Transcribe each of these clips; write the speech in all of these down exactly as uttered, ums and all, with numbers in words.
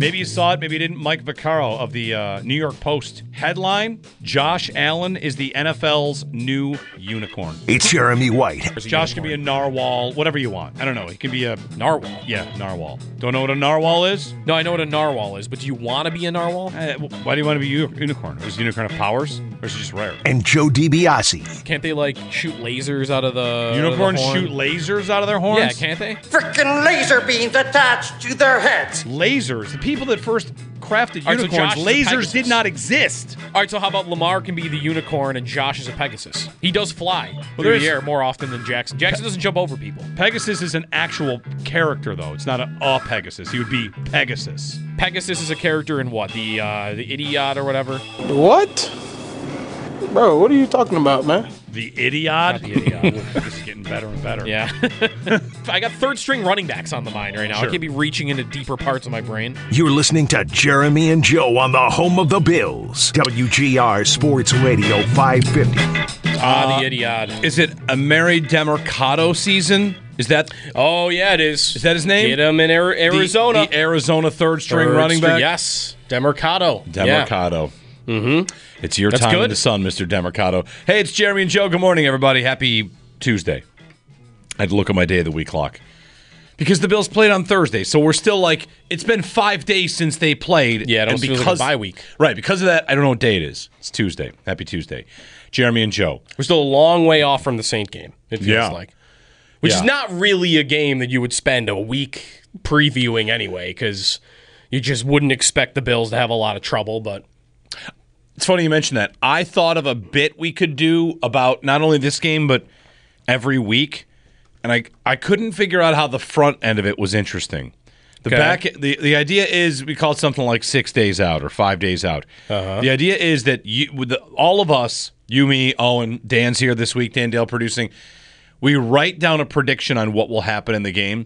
Maybe you saw it, maybe you didn't. Mike Vaccaro of the uh, New York Post. Headline, Josh Allen is the N F L's new unicorn. It's Jeremy White. Josh can be a narwhal, whatever you want. I don't know. He can be a... Narwhal. Yeah, narwhal. Don't know what a narwhal is? No, I know what a narwhal is, but do you want to be a narwhal? Uh, why do you want to be a unicorn? Is a unicorn have powers? Or is it just rare? And Joe DiBiase. Can't they, like, shoot lasers out of the Unicorns out of the shoot lasers out of their horns? Yeah, can't they? Frickin' laser beams attached to their heads. Lasers. The people that first crafted All right, so unicorns, Josh is a lasers Pegasus. did not exist. All right, so how about Lamar can be the unicorn and Josh is a Pegasus? He does fly through there's- the air more often than Jackson. Jackson doesn't jump over people. Pegasus is an actual character, though. It's not a, a Pegasus. He would be Pegasus. Pegasus is a character in what? The uh, the Idiot or whatever? What? Bro, what are you talking about, man? The Idiot? Not the Idiot. This is getting better and better. Yeah. I got third string running backs on the mind right now. Sure. I can't be reaching into deeper parts of my brain. You're listening to Jeremy and Joe on the home of the Bills. W G R Sports Radio five fifty. Ah, the Idiot. Is it a Mary Demercado season? Is that Oh, yeah, it is. is that his name? Get him in Ari- The- Arizona. The, Arizona third string Third running string- back? Yes. Demercado. Yeah. Demercado. Mm-hmm. It's your That's time in good. the sun, Mister Demercado. Hey, it's Jeremy and Joe. Good morning, everybody. Happy Tuesday. I had to look at my day of the week clock. Because the Bills played on Thursday, so we're still like, it's been five days since they played. Yeah, it and almost feels like a bye week. Right, because of that, I don't know what day it is. It's Tuesday. Happy Tuesday. Jeremy and Joe. We're still a long way off from the Saint game, it feels Yeah. like. Which Yeah. is not really a game that you would spend a week previewing anyway, because you just wouldn't expect the Bills to have a lot of trouble, but... It's funny you mention that. I thought of a bit we could do about not only this game, but every week. And I I couldn't figure out how the front end of it was interesting. The Okay. back the, the idea is we call it something like six days out or five days out. Uh-huh. The idea is that you with the, all of us, you, me, Owen, Dan's here this week, Dan Dale producing, we write down a prediction on what will happen in the game.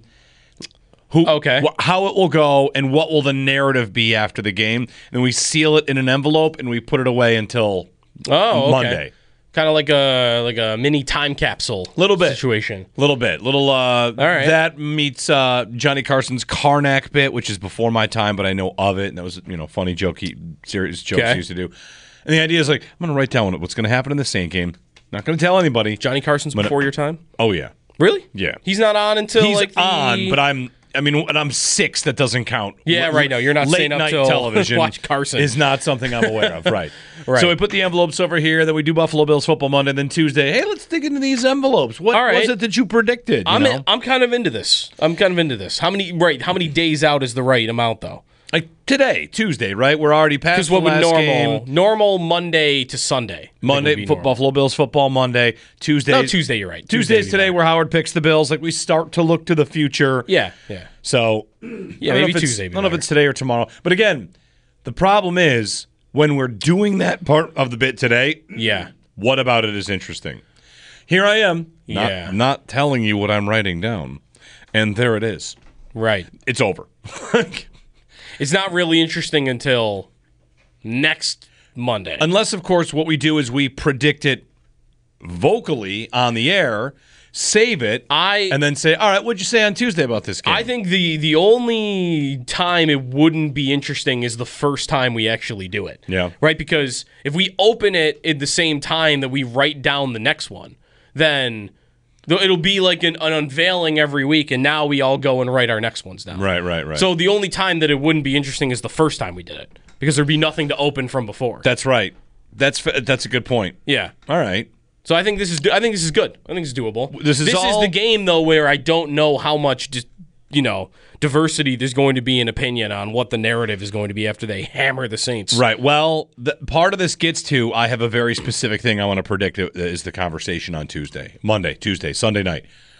Who, Okay. wh- how it will go and what will the narrative be after the game. And we seal it in an envelope and we put it away until Oh, okay. Monday. Kind of like a like a mini time capsule Little bit. situation. Little bit. Little uh right. that meets uh Johnny Carson's Karnak bit, which is before my time, but I know of it, and that was, you know, funny joke he serious jokes Okay. he used to do. And the idea is like, I'm gonna write down what's gonna happen in the Saint game. Not gonna tell anybody. Johnny Carson's But- before your time? Oh yeah. Really? Yeah. He's not on until He's like the... on, but I'm I mean, when I'm six, that doesn't count. Yeah, L- right, no, you're not late staying up night till television watch Carson. is not something I'm aware of. Right. Right. So we put the envelopes over here. Then we do Buffalo Bills football Monday. Then Tuesday, hey, let's dig into these envelopes. What All right. was it that you predicted? You I'm know? in, I'm kind of into this. I'm kind of into this. How many right? How many days out is the right amount though? Like today, Tuesday, right? We're already past Because the what would last normal game. normal Monday to Sunday? I think would Monday, be fo- normal. Buffalo Bills football Monday. Tuesday, No, Tuesday. You're right. Tuesdays Tuesday today would be where Howard picks the Bills. Like we start to look to the future. better. Yeah, yeah, So yeah. I don't know Maybe if it's- Tuesday. I would be don't know if better. it's today or tomorrow. But again, the problem is when we're doing that part of the bit today. Yeah. What about it is interesting? Here I am, not, Yeah. not telling you what I'm writing down, and there it is. Right. It's over. It's not really interesting until next Monday. Unless, of course, what we do is we predict it vocally on the air, save it, I and then say, all right, what'd you say on Tuesday about this game? I think the the only time it wouldn't be interesting is the first time we actually do it. Yeah. Right? Because if we open it at the same time that we write down the next one, then th- it'll be like an, an unveiling every week, and now we all go and write our next ones down. Right, right, right. So the only time that it wouldn't be interesting is the first time we did it, because there'd be nothing to open from before. That's right. That's f- that's a good point. yeah. All right. So I think this is I think this is good. I think it's doable. This is this all- is the game though where I don't know how much just you know diversity there's going to be in opinion on what the narrative is going to be after they hammer the Saints. Right. Well, the, part of this gets to I have a very specific thing I want to predict is the conversation on Tuesday, Monday, Tuesday, Sunday night.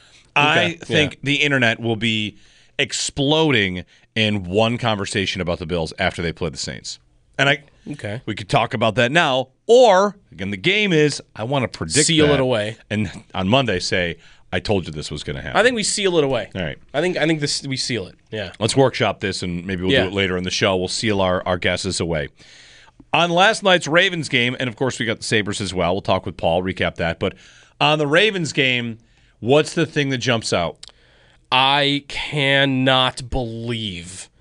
I Okay, think yeah. the internet will be exploding in one conversation about the Bills after they play the Saints. And I Okay. we could talk about that now, or again, the game is I want to predict Seal that, it away. and on Monday say I told you this was going to happen. I think we seal it away. All right. I think I think this we seal it. Yeah. Let's workshop this, and maybe we'll Yeah. do it later in the show. We'll seal our, our guesses away. On last night's Ravens game, and of course we got the Sabres as well. We'll talk with Paul, recap that. But on the Ravens game, what's the thing that jumps out? I cannot believe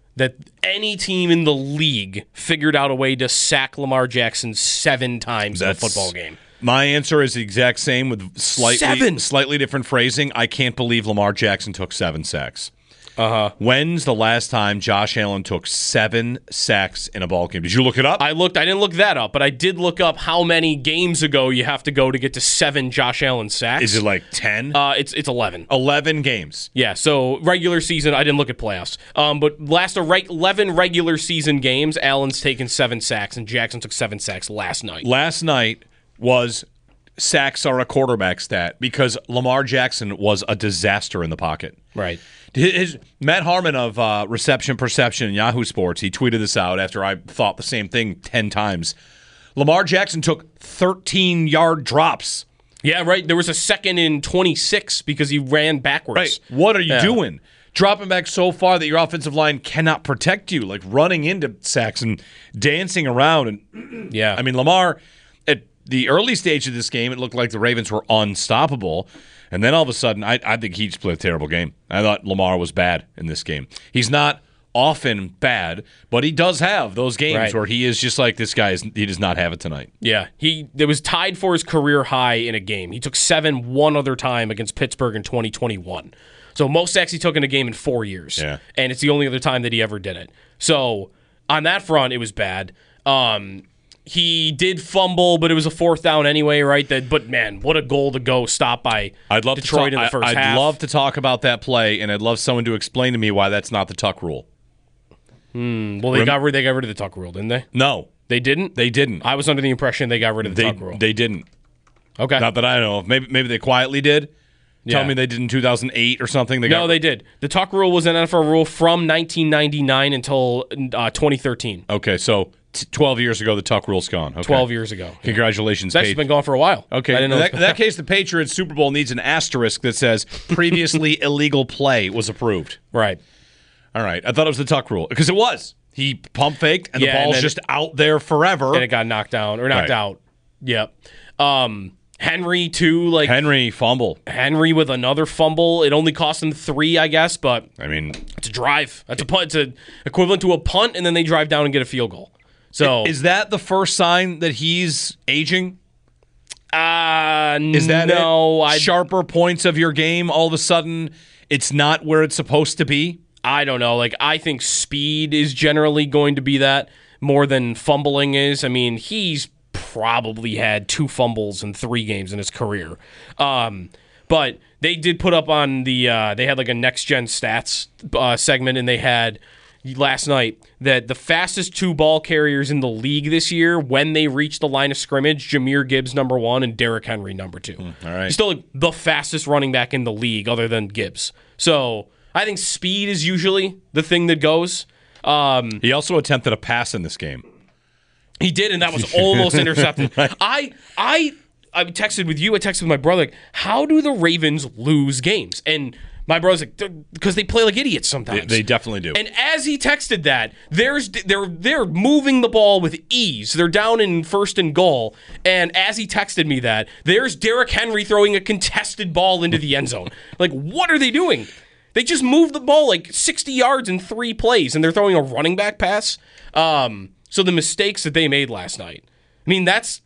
that any team in the league figured out a way to sack Lamar Jackson seven times That's- in a football game. My answer is the exact same with slightly Seven. slightly different phrasing. I can't believe Lamar Jackson took seven sacks. Uh-huh. When's the last time Josh Allen took seven sacks in a ball game? Did you look it up? I looked. I didn't look that up, but I did look up how many games ago you have to go to get to seven Josh Allen sacks. Is it like ten? Uh, it's it's eleven. eleven games. Yeah. So regular season, I didn't look at playoffs. Um, but last a reg- eleven regular season games, Allen's taken seven sacks, and Jackson took seven sacks last night. Last night was sacks are a quarterback stat because Lamar Jackson was a disaster in the pocket. Right. His, his Matt Harmon of uh, Reception Perception and Yahoo Sports, he tweeted this out after I thought the same thing ten times. Lamar Jackson took thirteen-yard drops. Yeah. Right. There was a second in twenty-six because he ran backwards. Right. What are you Yeah. doing? Dropping back so far that your offensive line cannot protect you, like running into sacks and dancing around. And Yeah. I mean, Lamar, at the early stage of this game, it looked like the Ravens were unstoppable. And then all of a sudden, I, I think he just played a terrible game. I thought Lamar was bad in this game. He's not often bad, but he does have those games Right. where he is just like, this guy, is, he does not have it tonight. Yeah, he it was tied for his career high in a game. He took seven one other time against Pittsburgh in twenty twenty-one. So most sacks he took in a game in four years. Yeah. And it's the only other time that he ever did it. So on that front, it was bad. Um, he did fumble, but it was a fourth down anyway, right? That, but man, what a goal to go stop by I'd love Detroit to talk, in the first I, I'd half. love to talk about that play, and I'd love someone to explain to me why that's not the tuck rule. Well, they Rem- got rid. They got rid of the tuck rule, didn't they? No, They didn't. they didn't. I was under the impression they got rid of the They tuck rule. they didn't. okay. Not that I know of. Maybe maybe they quietly did. Tell Yeah. me they did in two thousand eight or something. They No, got, they did. The tuck rule was an N F L rule from nineteen ninety-nine until uh, twenty thirteen. Okay, so t- twelve years ago the tuck rule's gone. Okay. twelve years ago. Congratulations, That's Page. been gone for a while. Okay, I didn't in know that, it's in been- that case, the Patriots Super Bowl needs an asterisk that says previously illegal play was approved. right. All right, I thought it was the tuck rule because it was. He pump faked and Yeah, the and ball's then- just out there forever. And it got knocked down or knocked Right. out. Yep. Um, Henry too. Like Henry fumble. Henry with another fumble. It only cost him three, I guess, but I mean, it's a drive. That's a punt. It's a, equivalent to a punt, and then they drive down and get a field goal. So is that the first sign that he's aging? uh, Is that no? it? I Sharper points of your game, all of a sudden, it's not where it's supposed to be? I don't know. Like, I think speed is generally going to be that more than fumbling is. I mean, he's probably had two fumbles in three games in his career. Um, but they did put up on the, uh, they had like a next gen stats uh, segment, and they had last night that the fastest two ball carriers in the league this year, when they reached the line of scrimmage, Jahmyr Gibbs number one and Derrick Henry number two. all right. He's still like the fastest running back in the league other than Gibbs. So I think speed is usually the thing that goes. Um, He also attempted a pass in this game. he did, and that was almost intercepted. I I I texted with you. I texted with my brother. Like, how do the Ravens lose games? And my brother's like, because they play like idiots sometimes. They, they definitely do. And as he texted that, there's they're they're moving the ball with ease. They're down in first and goal, and as he texted me that, there's Derrick Henry throwing a contested ball into the end zone. Like, what are they doing? They just moved the ball like sixty yards in three plays, and they're throwing a running back pass. Um, so the mistakes that they made last night. I mean, that's.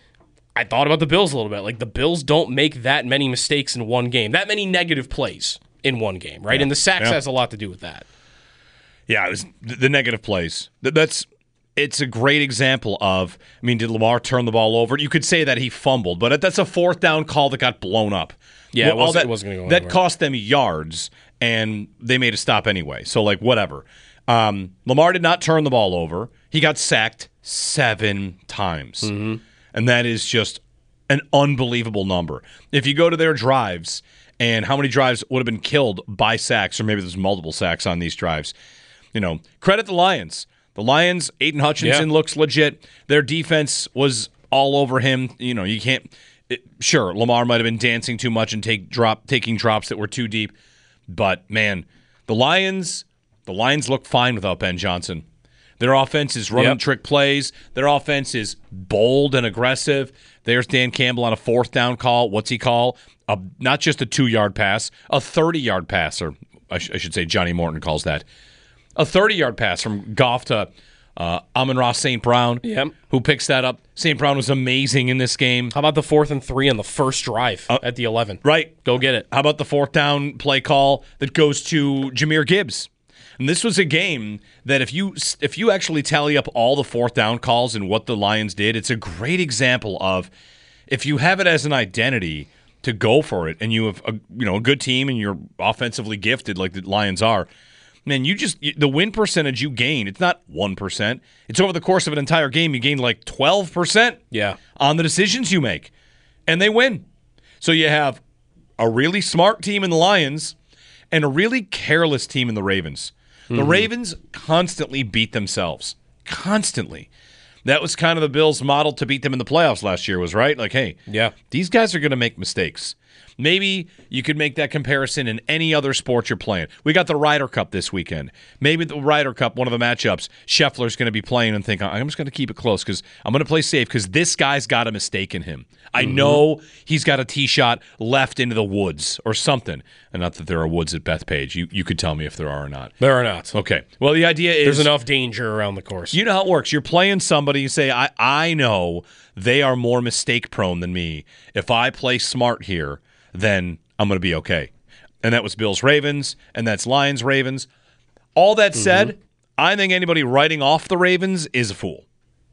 I thought about the Bills a little bit. Like, the Bills don't make that many mistakes in one game, that many negative plays in one game, right? Yeah. And the sacks Yeah. has a lot to do with that. Yeah, it was the, the negative plays. That, that's it's a great example of. I mean, did Lamar turn the ball over? You could say that he fumbled, but that's a fourth down call that got blown up. Yeah, it all wasn't- that, it wasn't gonna go That anywhere. cost them yards, and they made a stop anyway. So like whatever. Um, Lamar did not turn the ball over. He got sacked seven times, Mm-hmm. and that is just an unbelievable number. If you go to their drives and how many drives would have been killed by sacks, or maybe there's multiple sacks on these drives, you know, credit the Lions. The Lions, Aiden Hutchinson Yeah. looks legit. Their defense was all over him. You know, you can't. It, sure, Lamar might have been dancing too much and take drop taking drops that were too deep, but man, the Lions, the Lions look fine without Ben Johnson. Their offense is running Yep. trick plays. Their offense is bold and aggressive. There's Dan Campbell on a fourth down call. What's he call? A, not just a two-yard pass, a thirty-yard pass, or I, sh- I should say Johnny Morton calls that. A thirty-yard pass from Goff to uh, Amon-Ra Saint Brown, Yep. who picks that up. Saint Brown was amazing in this game. How about the fourth and three on the first drive Uh, at the eleven? Right. Go get it. How about the fourth down play call that goes to Jahmyr Gibbs? And this was a game that if you if you actually tally up all the fourth down calls and what the Lions did, it's a great example of if you have it as an identity to go for it, and you have a you know a good team and you're offensively gifted like the Lions are, man, you just the win percentage you gain. It's not one percent. It's over the course of an entire game. You gain like twelve percent. Yeah. On the decisions you make, and they win. So you have a really smart team in the Lions and a really careless team in the Ravens. The mm-hmm. Ravens constantly beat themselves. Constantly. That was kind of the Bills' model to beat them in the playoffs last year was, right? Like, hey, yeah, these guys are going to make mistakes. Maybe you could make that comparison in any other sport you're playing. We got the Ryder Cup this weekend. Maybe the Ryder Cup, one of the matchups, Scheffler's going to be playing and think, I'm just going to keep it close because I'm going to play safe because this guy's got a mistake in him. I mm-hmm. know he's got a tee shot left into the woods or something. And not that there are woods at Bethpage. You you could tell me if there are or not. There are not. Okay. Well, the idea is... There's enough danger around the course. You know how it works. You're playing somebody, you say, I, I know they are more mistake-prone than me. If I play smart here, then I'm going to be okay. And that was Bills-Ravens, and that's Lions-Ravens. All that said, mm-hmm. I think anybody writing off the Ravens is a fool.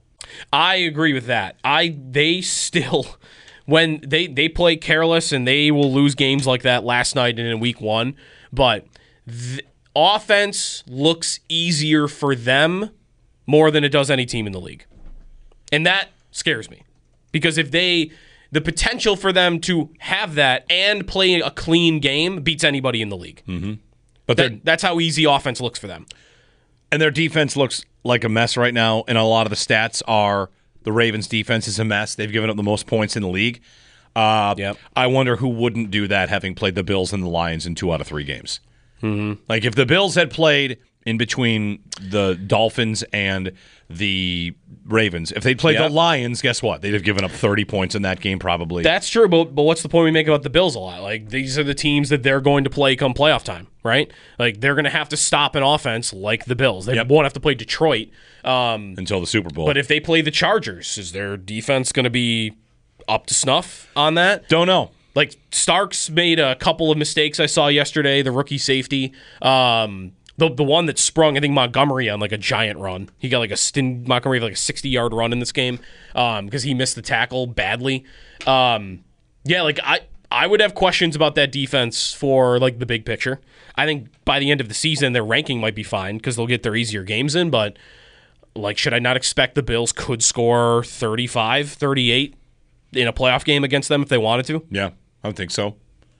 I agree with that. I They still... When they, they play careless and they will lose games like that last night and in week one, but the offense looks easier for them more than it does any team in the league. And that scares me. Because if they, the potential for them to have that and play a clean game beats anybody in the league. Mm-hmm. But that, that's how easy offense looks for them. And their defense looks like a mess right now, and a lot of the stats are the Ravens' defense is a mess. They've given up the most points in the league. Uh, yep. I wonder who wouldn't do that having played the Bills and the Lions in two out of three games. Mm-hmm. Like if the Bills had played in between the Dolphins and the Ravens, if they'd played yep. the Lions, guess what? They'd have given up thirty points in that game probably. That's true, but, but what's the point we make about the Bills a lot? Like these are the teams that they're going to play come playoff time, right? Like they're going to have to stop an offense like the Bills. They yep. won't have to play Detroit. Um, Until the Super Bowl. But if they play the Chargers, is their defense going to be up to snuff on that? Don't know. Like Starks made a couple of mistakes I saw yesterday, the rookie safety. Um, the the one that sprung, I think, Montgomery on like a giant run. He got like a Stin Montgomery like a sixty-yard run in this game um, because he missed the tackle badly. Um, yeah, like I, I would have questions about that defense for like the big picture. I think by the end of the season, their ranking might be fine because they'll get their easier games in, but like, should I not expect the Bills could score thirty-five, thirty-eight in a playoff game against them if they wanted to? Yeah, I would think so.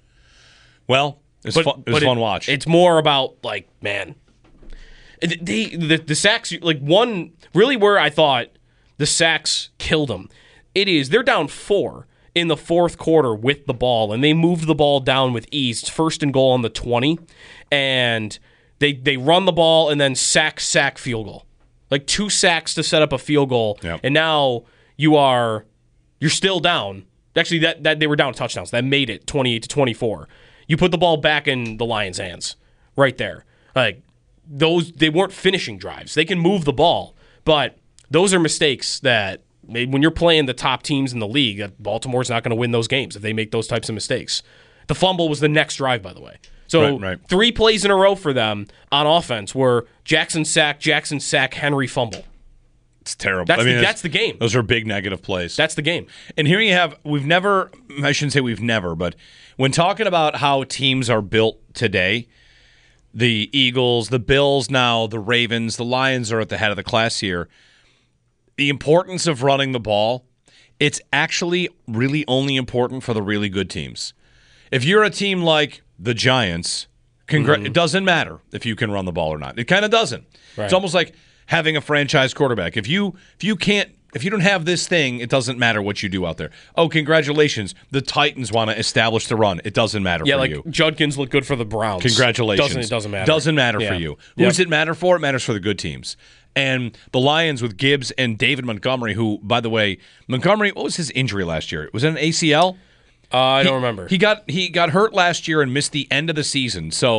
Well, it's but, fun, it was but fun it, watch. It's more about, like, man, they the, the sacks, like, one, really where I thought the sacks killed them. It is, they're down four in the fourth quarter with the ball, and they moved the ball down with ease. It's first and goal on the twenty, and they they run the ball and then sack, sack, field goal. Like two sacks to set up a field goal, yep. and now you are you're still down. Actually, that, that they were down touchdowns. That made it twenty-eight to twenty-four. You put the ball back in the Lions' hands, right there. Like those, they weren't finishing drives. They can move the ball, but those are mistakes that when you're playing the top teams in the league, Baltimore's not going to win those games if they make those types of mistakes. The fumble was the next drive, by the way. So right, right. three plays in a row for them on offense were Jackson sack, Jackson sack, Henry fumble. It's terrible. That's, I mean, the, that's the game. Those are big negative plays. That's the game. And here you have, we've never, I shouldn't say we've never, but when talking about how teams are built today, the Eagles, the Bills now, the Ravens, the Lions are at the head of the class here. The importance of running the ball, it's actually really only important for the really good teams. If you're a team like the Giants, congr- mm-hmm. it doesn't matter if you can run the ball or not. It kind of doesn't. Right. It's almost like having a franchise quarterback. If you if you can't if you don't have this thing, it doesn't matter what you do out there. Oh, congratulations. The Titans want to establish the run. It doesn't matter yeah, for like you. Judkins looked good for the Browns. Congratulations. Doesn't, it doesn't matter. Doesn't matter yeah. for you. Who Yep. does it matter for? It matters for the good teams. And the Lions with Gibbs and David Montgomery, who, by the way, Montgomery, what was his injury last year? Was it an A C L? Uh, I he, don't remember. He got he got hurt last year and missed the end of the season. So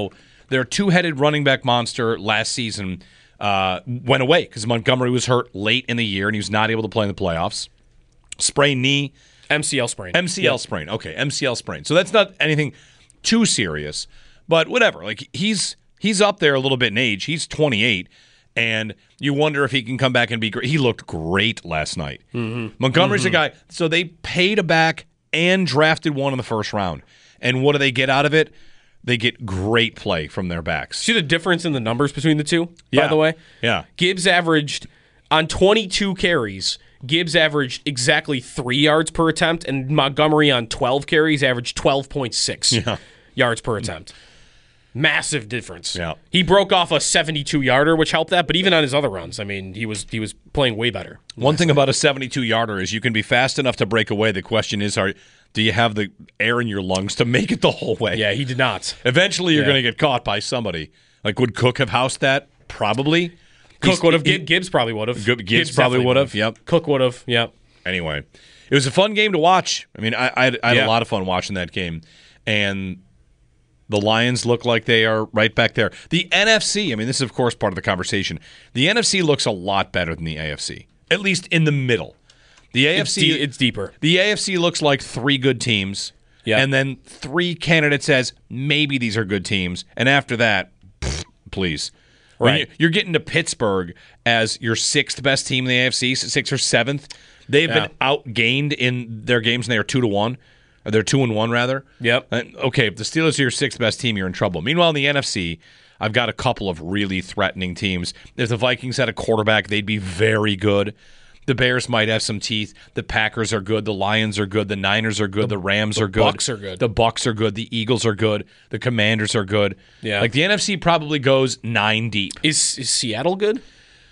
their two-headed running back monster last season uh, went away because Montgomery was hurt late in the year and he was not able to play in the playoffs. Sprained knee. M C L sprain. M C L Yep. sprain. Okay, M C L sprain. So that's not anything too serious, but whatever. Like he's he's up there a little bit in age. He's twenty-eight, and you wonder if he can come back and be great. He looked great last night. Mm-hmm. Montgomery's mm-hmm. a guy. So they paid a back and drafted one in the first round. And what do they get out of it? They get great play from their backs. See the difference in the numbers between the two, Yeah. by the way? Yeah. Gibbs averaged, on twenty-two carries, Gibbs averaged exactly three yards per attempt, and Montgomery on twelve carries averaged twelve point six Yeah. yards per attempt. Massive difference. Yeah. He broke off a seventy-two yarder, which helped that, but even on his other runs, I mean, he was he was playing way better. One thing about a seventy-two yarder is you can be fast enough to break away. The question is, are do you have the air in your lungs to make it the whole way? Yeah, he did not. Eventually, you're Yeah. going to get caught by somebody. Like, would Cook have housed that? Probably. Cook He's- would have. he- Gibbs probably would have. Gibbs, Gibbs probably definitely would have. Yep. Cook would have. Yep. Anyway, it was a fun game to watch. I mean, I, I, had, I had Yeah. a lot of fun watching that game. And the Lions look like they are right back there. The N F C, I mean, this is, of course, part of the conversation. The N F C looks a lot better than the A F C, at least in the middle. The A F C, It's, de- it's deeper. the A F C looks like three good teams, Yeah. and then three candidates as maybe these are good teams, and after that, pfft, please. When Right. you- You're getting to Pittsburgh as your sixth best team in the A F C, sixth or seventh. They've Yeah. been outgained in their games, and they are two to one. Or they're two and one rather. Yep. Uh, Okay, if the Steelers are your sixth best team, you're in trouble. Meanwhile, in the N F C, I've got a couple of really threatening teams. If the Vikings had a quarterback, they'd be very good. The Bears might have some teeth. The Packers are good. The Lions are good. The Niners are good. The, Rams are good. Bucks are good. The Bucks are good. The Eagles are good. The Commanders are good. Yeah. Like the N F C probably goes nine deep. Is is Seattle good?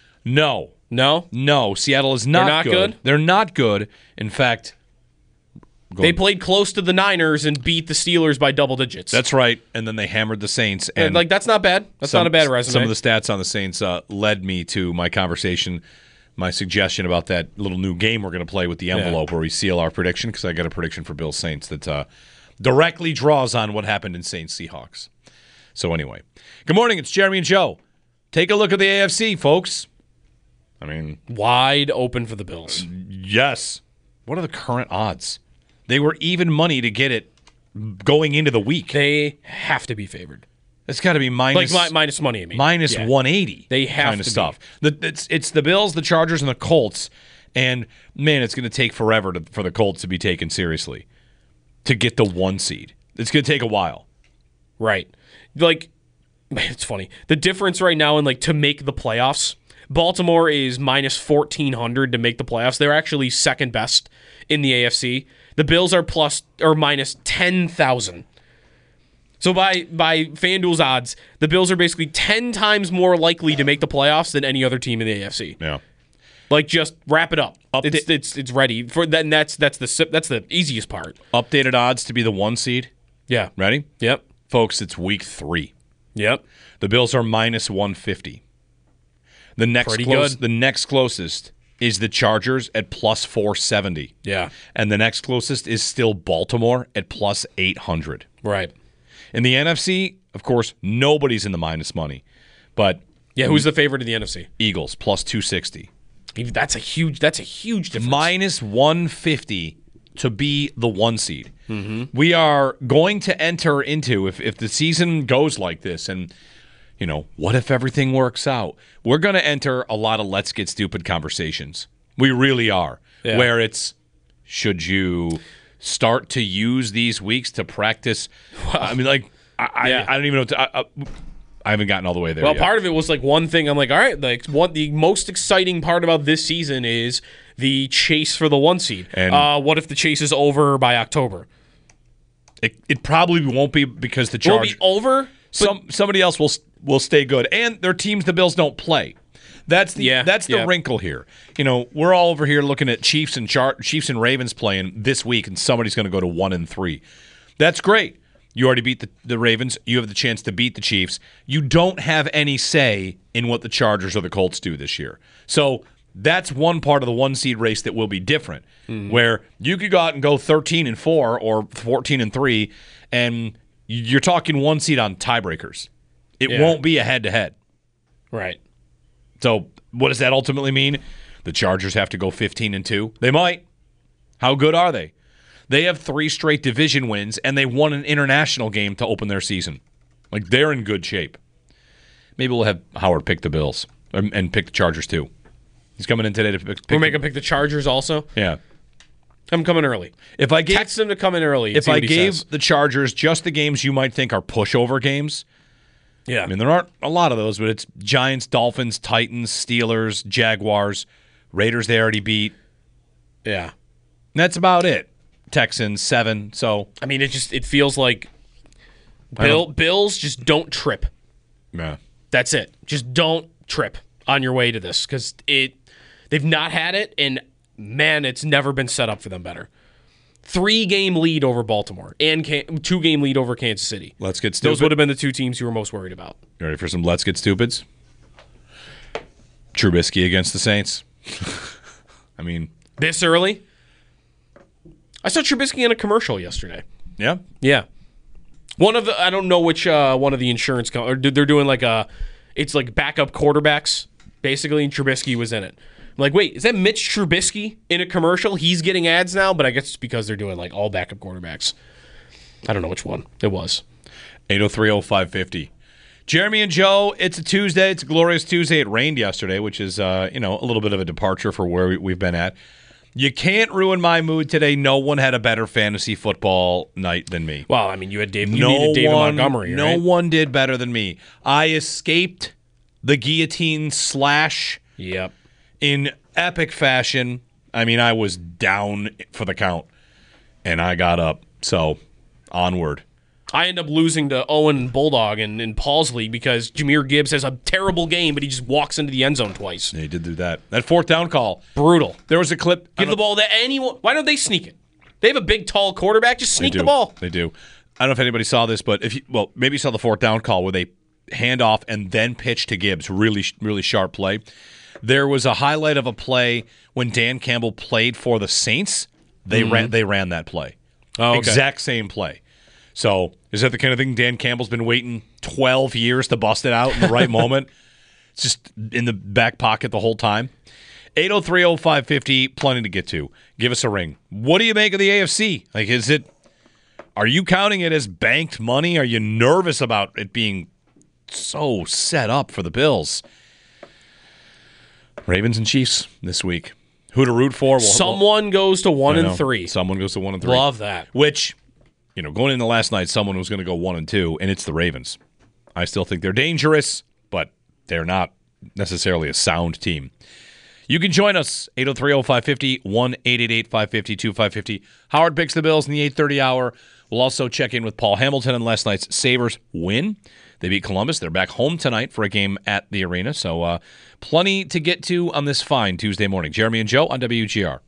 No. No. No. Seattle is not, not good? They're not good. In fact, They played close to the Niners and beat the Steelers by double digits. that's right. And then they hammered the Saints. and And like that's not bad. That's some- not a bad resume. Some of the stats on the Saints uh, led me to my conversation, my suggestion about that little new game we're going to play with the envelope where we seal our prediction, because I got a prediction for Bills Saints that uh, directly draws on what happened in Saints Seahawks. So anyway, good morning. It's Jeremy and Joe. Take a look at the A F C, folks. I mean, Wide open for the Bills. yes. What are the current odds? They were even money to get it going into the week. They have to be favored. It's got to be minus Like mi- minus money, I mean. minus Yeah. one eighty. They have kind of to be. stuff. The, it's it's the Bills, the Chargers, and the Colts. And man, it's going to take forever to, for the Colts to be taken seriously to get the one seed. It's going to take a while. Right. Like, it's funny. The difference right now in, like, to make the playoffs, Baltimore is minus fourteen hundred to make the playoffs. They're actually second best in the A F C. The Bills are plus or minus ten thousand. So by by FanDuel's odds, the Bills are basically ten times more likely to make the playoffs than any other team in the A F C. Yeah. Like, just wrap it up. Upda- it's it's it's ready for then. That's that's the si- that's the easiest part. Updated odds to be the one seed. Yeah. Ready? Yep. Folks, it's week three. Yep. The Bills are minus one fifty. The next Pretty close, good. the next closest is the Chargers at plus four seventy. Yeah. And the next closest is still Baltimore at plus eight hundred. Right. In the N F C, of course, nobody's in the minus money. But Yeah. Who's the favorite in the N F C? Eagles plus two sixty. Even- That's a huge. That's a huge difference. Minus one fifty to be the one seed. Mm-hmm. We are going to enter into, if, if the season goes like this, and, you know, what if everything works out? We're going to enter a lot of let's get stupid conversations. We really are. Yeah. Where it's, should you start to use these weeks to practice? I mean, like, I, Yeah. I, I don't even know. What to, I, I, I haven't gotten all the way there Well, yet. part of it was like one thing. I'm like, all right, like what the most exciting part about this season is the chase for the one seed. And- uh, what if the chase is over by October? It, it probably won't be because the Will it Chargers. be over? Some somebody else will will stay good, and their teams the Bills don't play. That's the Yeah, that's the yeah. wrinkle here. You know, we're all over here looking at Chiefs and Char- Chiefs and Ravens playing this week, and somebody's going to go to one and three. That's great. You already beat the, the Ravens. You have the chance to beat the Chiefs. You don't have any say in what the Chargers or the Colts do this year. So that's one part of the one seed race that will be different, Mm-hmm. where you could go out and go thirteen and four or fourteen and three, and you're talking one seed on tiebreakers. It Yeah. won't be a head-to-head. Right. So what does that ultimately mean? The Chargers have to go fifteen and two? They might. How good are they? They have three straight division wins, and they won an international game to open their season. Like, they're in good shape. Maybe we'll have Howard pick the Bills and, and pick the Chargers, too. He's coming in today to pick. pick We're making pick the Chargers also. Yeah. I'm coming early. If I gave, Text him to come in early. and if see I what he gave says. the Chargers just the games you might think are pushover games, yeah, I mean, there aren't a lot of those, but it's Giants, Dolphins, Titans, Steelers, Jaguars, Raiders they already beat. yeah. And that's about it. Texans, seven. So, I mean, it just it feels like Bill Bills just don't trip. yeah. That's it. Just don't trip on your way to this because it they've not had it, and man, it's never been set up for them better. Three game lead over Baltimore and can, two game lead over Kansas City. Let's get stupid. Those would have been the two teams you were most worried about. You ready for some Let's Get Stupids? Trubisky against the Saints. I mean, This early, I saw Trubisky in a commercial yesterday. yeah. Yeah, one of the I don't know which uh, one of the insurance co- or they're doing like a it's like backup quarterbacks basically, and Trubisky was in it. I'm like, wait, is that Mitch Trubisky in a commercial? He's getting ads now, but I guess it's because they're doing like all backup quarterbacks. I don't know which one it was. eight oh three oh five fifty. Jeremy and Joe, it's a Tuesday. It's a glorious Tuesday. It rained yesterday, which is, uh, you know, a little bit of a departure for where we- we've been at. You can't ruin my mood today. No one had a better fantasy football night than me. Well, I mean, you had Dave, you no needed David one, Montgomery, No right? one did better than me. I escaped the guillotine slash Yep. in epic fashion. I mean, I was down for the count, and I got up. So, onward. I end up losing to Owen Bulldog in, in Paul's league because Jahmyr Gibbs has a terrible game, but he just walks into the end zone twice. They did do that. That fourth down call. Brutal. There was a clip. I Give don't- the ball to anyone. Why don't they sneak it? They have a big, tall quarterback. Just sneak They the do. ball. They do. I don't know if anybody saw this, but if you, well, maybe you saw the fourth down call where they hand off and then pitch to Gibbs. Really, really sharp play. There was a highlight of a play when Dan Campbell played for the Saints. They ran. They ran that play. Mm-hmm. Oh, okay. Exact same play. So is that the kind of thing Dan Campbell's been waiting twelve years to bust it out in the right moment? It's just in the back pocket the whole time. eight oh three oh five fifty, plenty to get to. Give us a ring. What do you make of the A F C? Like, is it, are you counting it as banked money? Are you nervous about it being so set up for the Bills? Ravens and Chiefs this week. Who to root for? Well, Someone goes to one I and know. three. Someone goes to one and three. Love that. Which, you know, going into last night, someone was going to go one and two, and it's the Ravens. I still think they're dangerous, but they're not necessarily a sound team. You can join us, eight oh three oh five fifty, one eight eight eight five five zero two five five zero. Howard picks the Bills in the eight thirty hour. We'll also check in with Paul Hamilton on last night's Sabres win. They beat Columbus. They're back home tonight for a game at the arena. So uh, plenty to get to on this fine Tuesday morning. Jeremy and Joe on W G R.